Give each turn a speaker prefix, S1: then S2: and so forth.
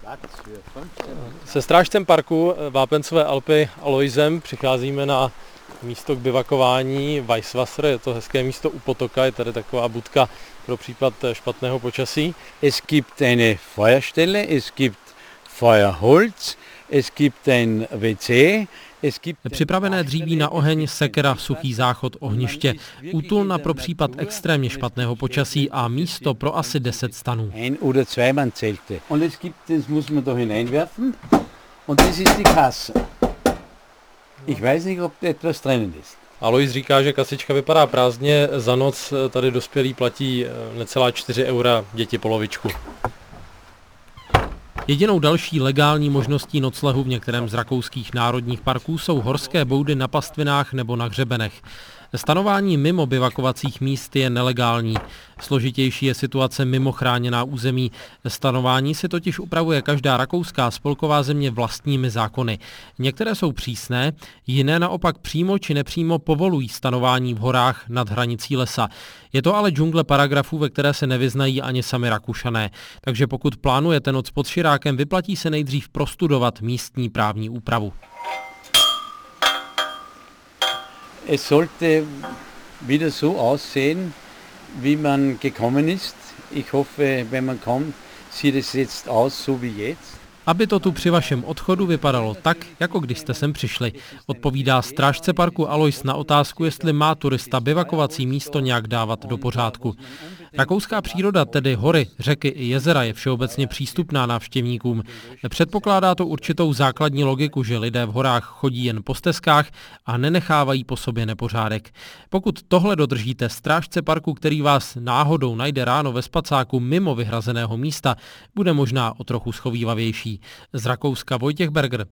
S1: Se strážcem parku Vápencové Alpy Aloisem přicházíme na místo k bivakování Weißwasser. Je to hezké místo u potoka, je tady taková budka pro případ špatného počasí.
S2: Es gibt eine Feuerstelle, es gibt Feuerholz, es gibt ein WC.
S3: Připravené dříví na oheň, sekera, suchý záchod, ohniště, útulna pro případ extrémně špatného počasí a místo pro asi 10 stanů.
S2: Ein- oder Zweimannzelte. Und es gibt, das muss man da hineinwerfen und das ist die Kasse. Ich weiß nicht, ob da etwas drinnen ist.
S1: Alois říká, že kasička vypadá prázdně, za noc tady dospělí platí necelá 4 eura, děti polovičku.
S3: Jedinou další legální možností noclehu v některém z rakouských národních parků jsou horské boudy na pastvinách nebo na hřebenech. Stanování mimo bivakovacích míst je nelegální. Složitější je situace mimo chráněná území. Stanování si totiž upravuje každá rakouská spolková země vlastními zákony. Některé jsou přísné, jiné naopak přímo či nepřímo povolují stanování v horách nad hranicí lesa. Je to ale džungle paragrafů, ve které se nevyznají ani sami Rakušané. Takže pokud plánujete noc pod širákem, vyplatí se nejdřív prostudovat místní právní úpravu.
S2: Es sollte wieder so aussehen, wie man gekommen ist. Ich hoffe, wenn man kommt, sieht es jetzt aus, so wie jetzt.
S3: Aby to tu při vašem odchodu vypadalo tak, jako když jste sem přišli, odpovídá strážce parku Alois na otázku, jestli má turista bivakovací místo nějak dávat do pořádku. Rakouská příroda, tedy hory, řeky i jezera, je všeobecně přístupná návštěvníkům. Předpokládá to určitou základní logiku, že lidé v horách chodí jen po stezkách a nenechávají po sobě nepořádek. Pokud tohle dodržíte, strážce parku, který vás náhodou najde ráno ve spacáku mimo vyhrazeného místa, bude možná o trochu schovývavější. Z Rakouska Vojtěch Berger.